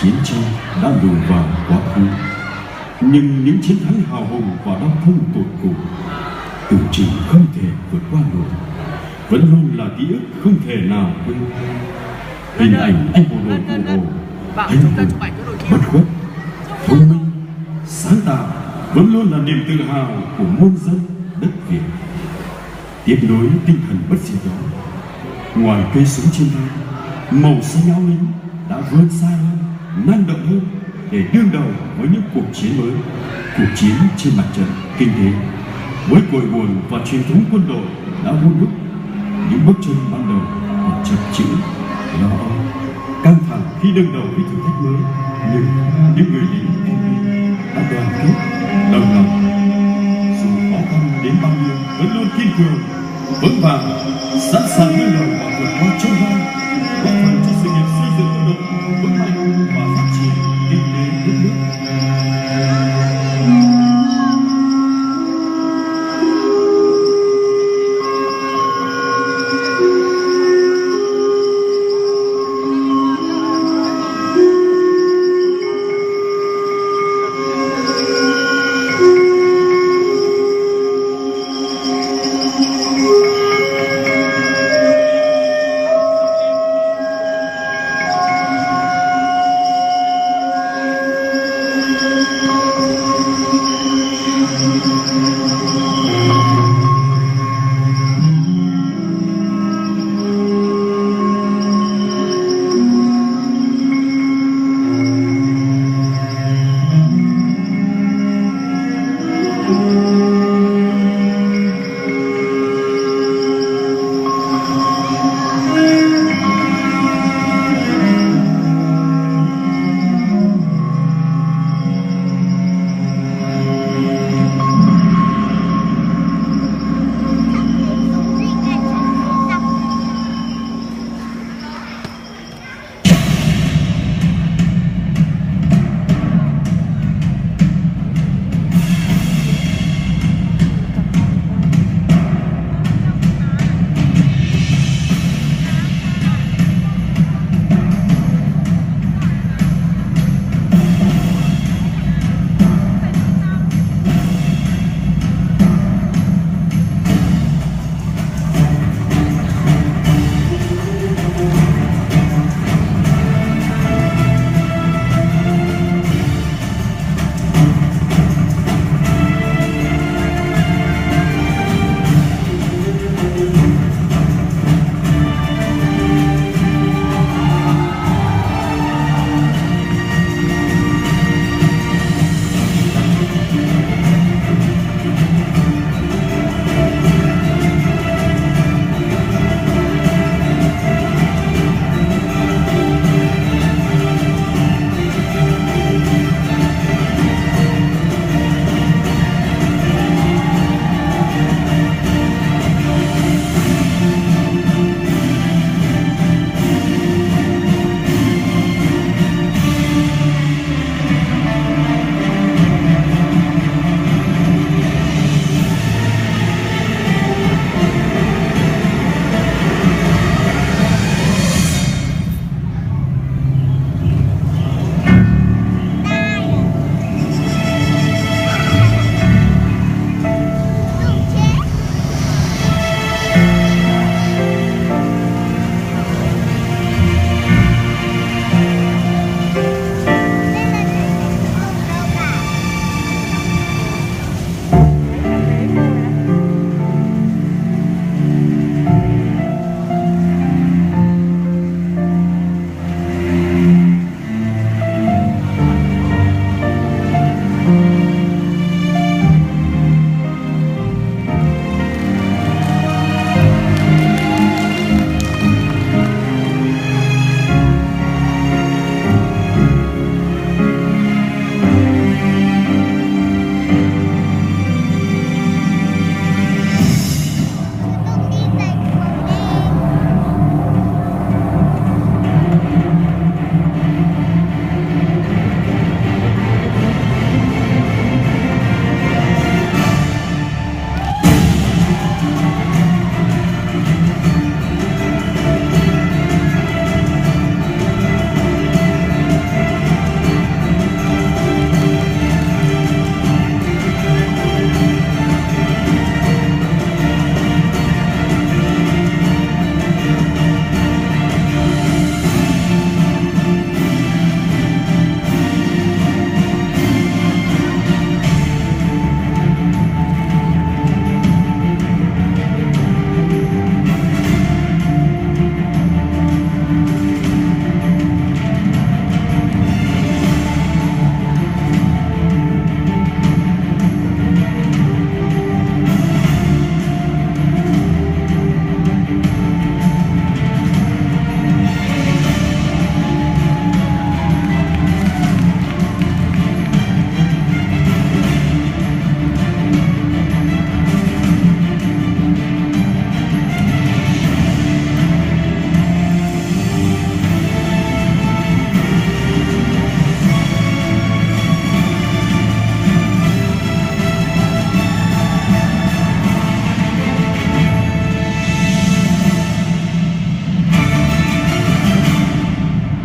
Chiến tranh đã lùi vào quá khứ, nhưng những chiến thắng hào hùng và đau thương tột cùng, tưởng chừng không thể vượt qua nổi, vẫn luôn là ký ức không thể nào quên. Hình ảnh anh bộ đội Cụ Hồ, anh hùng, bất khuất, thông minh, sáng tạo vẫn luôn là niềm tự hào của muôn dân đất Việt. Tiếp nối tinh thần bất diệt đó, ngoài cây súng trên tay, màu xanh áo lính đã vươn xa hơn, năng động hơn để đương đầu với những cuộc chiến mới, cuộc chiến trên mặt trận kinh tế. Với cội nguồn và truyền thống quân đội đã hun đúc, những bước chân ban đầu còn chập chững, lo âu, căng thẳng khi đương đầu với thử thách mới, nhưng những người lính em đã đoàn kết, đồng lòng, dù khó khăn đến bao nhiêu vẫn luôn kiên cường, vững vàng, sẵn sàng đương đầu và vượt qua chông gai, góp phần